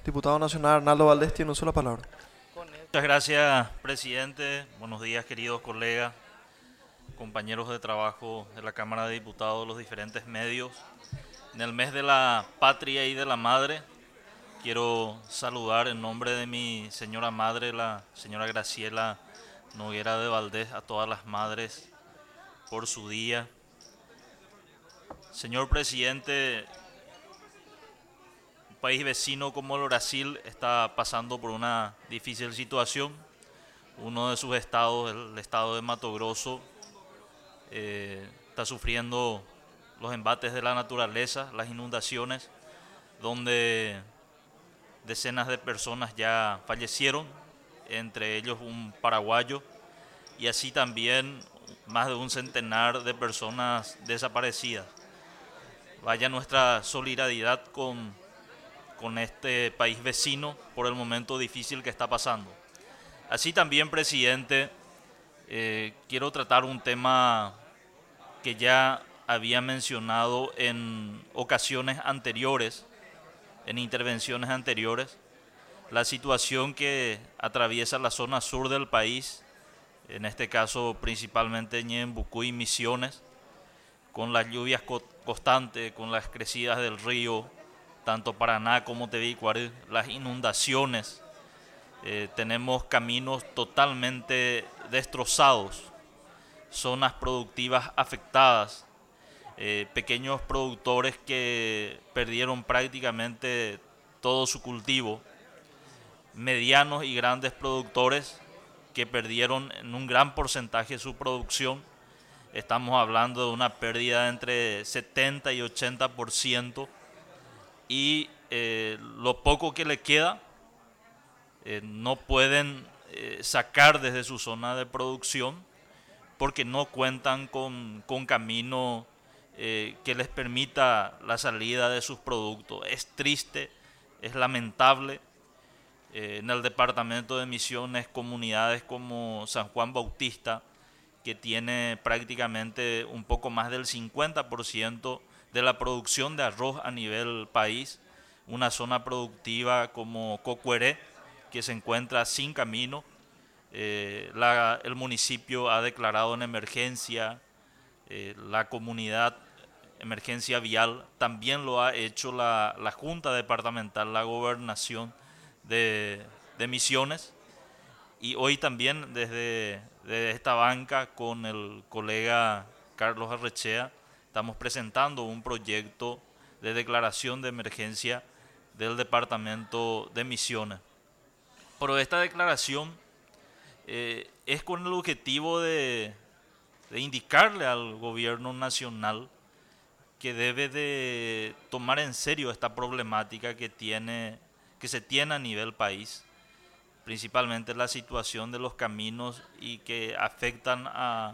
Diputado Nacional Arnaldo Valdés tiene uso de la palabra. Muchas gracias, presidente. Buenos días, queridos colegas, compañeros de trabajo de la Cámara de Diputados, los diferentes medios. En el mes de la patria y de la madre, quiero saludar en nombre de mi señora madre, la señora Graciela Noguera de Valdés, a todas las madres por su día. Señor presidente, un país vecino como el Brasil está pasando por una difícil situación. Uno de sus estados, el estado de Mato Grosso, está sufriendo los embates de la naturaleza, las inundaciones, donde decenas de personas ya fallecieron, entre ellos un paraguayo, y así también más de un centenar de personas desaparecidas. Vaya nuestra solidaridad con este país vecino por el momento difícil que está pasando. Así también, presidente, quiero tratar un tema que ya había mencionado en ocasiones anteriores, en intervenciones anteriores, la situación que atraviesa la zona sur del país, en este caso principalmente Ñembucú y Misiones, con las lluvias constantes, con las crecidas del río, tanto Paraná como Tebicuary, las inundaciones. Tenemos caminos totalmente destrozados, zonas productivas afectadas, pequeños productores que perdieron prácticamente todo su cultivo, medianos y grandes productores que perdieron en un gran porcentaje su producción. Estamos hablando de una pérdida de entre 70 y 80%, y lo poco que le queda no pueden sacar desde su zona de producción porque no cuentan con camino que les permita la salida de sus productos. Es triste, es lamentable. En el departamento de Misiones, comunidades como San Juan Bautista, que tiene prácticamente un poco más del 50% de la producción de arroz a nivel país, una zona productiva como Cocueré, que se encuentra sin camino. El municipio ha declarado en emergencia, la comunidad emergencia vial, también lo ha hecho la Junta Departamental, la Gobernación de Misiones, y hoy también desde esta banca con el colega Carlos Arrechea estamos presentando un proyecto de declaración de emergencia del departamento de Misiones. Pero esta declaración es con el objetivo de indicarle al gobierno nacional que debe de tomar en serio esta problemática que se tiene a nivel país, principalmente la situación de los caminos y que afectan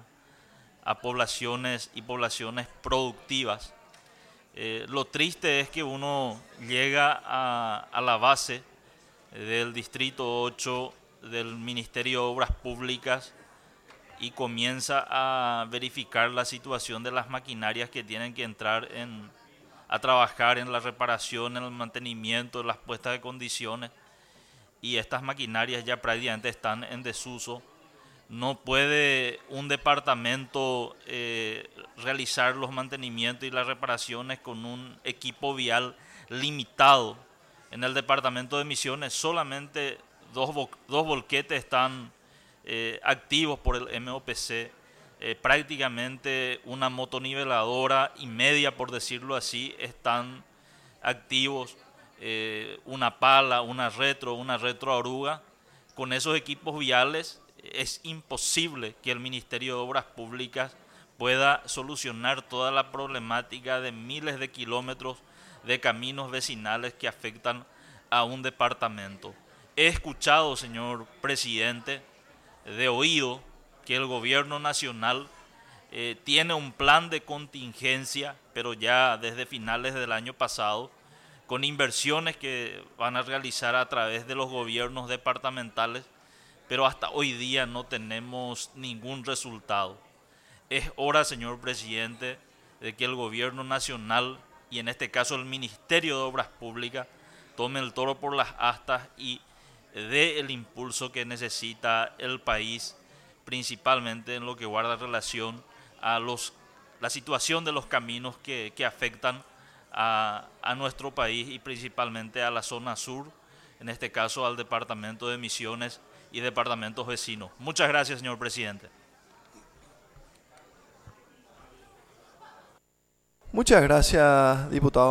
a poblaciones y poblaciones productivas. Lo triste es que uno llega a la base del Distrito 8 del Ministerio de Obras Públicas y comienza a verificar la situación de las maquinarias que tienen que entrar a trabajar en la reparación, en el mantenimiento, en las puestas de condiciones, y estas maquinarias ya prácticamente están en desuso. No puede un departamento realizar los mantenimientos y las reparaciones con un equipo vial limitado. En el departamento de Misiones solamente dos volquetes están activos por el MOPC. Prácticamente una motoniveladora y media, por decirlo así, están activos. Una pala, una retro oruga. Con esos equipos viales es imposible que el Ministerio de Obras Públicas pueda solucionar toda la problemática de miles de kilómetros de caminos vecinales que afectan a un departamento. He escuchado, señor presidente, de oído que el gobierno nacional tiene un plan de contingencia, pero ya desde finales del año pasado, con inversiones que van a realizar a través de los gobiernos departamentales, pero hasta hoy día no tenemos ningún resultado. Es hora, señor presidente, de que el gobierno nacional, y en este caso el Ministerio de Obras Públicas, tome el toro por las astas y dé el impulso que necesita el país, principalmente en lo que guarda relación a la situación de los caminos que afectan a nuestro país y principalmente a la zona sur, en este caso al departamento de Misiones y departamentos vecinos. Muchas gracias, señor presidente. Muchas gracias, diputado.